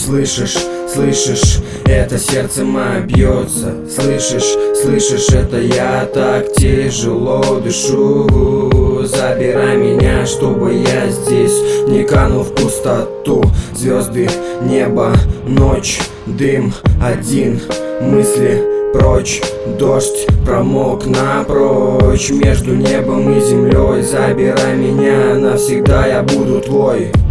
Слышишь, слышишь, это сердце мое бьется. Слышишь, слышишь, это я так тяжело дышу. Забирай меня, чтобы я здесь не канул в пустоту. Звезды, небо, ночь, дым, один, мысли прочь. Дождь промок напрочь между небом и землей. Забирай меня, навсегда я буду твой.